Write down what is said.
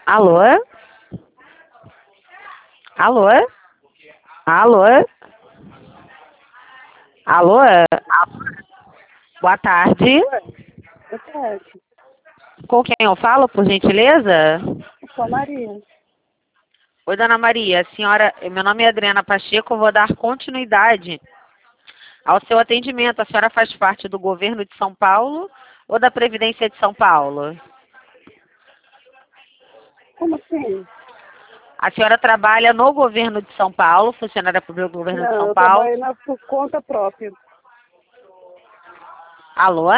Alô? Alô? Alô? Alô? Boa tarde. Boa tarde. Com quem eu falo, por gentileza? Eu sou a Maria. Oi, dona Maria. Senhora, meu nome é Adriana Pacheco, eu vou dar continuidade ao seu atendimento. A senhora faz parte do governo de São Paulo ou da Previdência de São Paulo? Como assim? A senhora trabalha no governo de São Paulo, funcionária pública do governo de Não, São eu Paulo. trabalho por conta própria. Alô?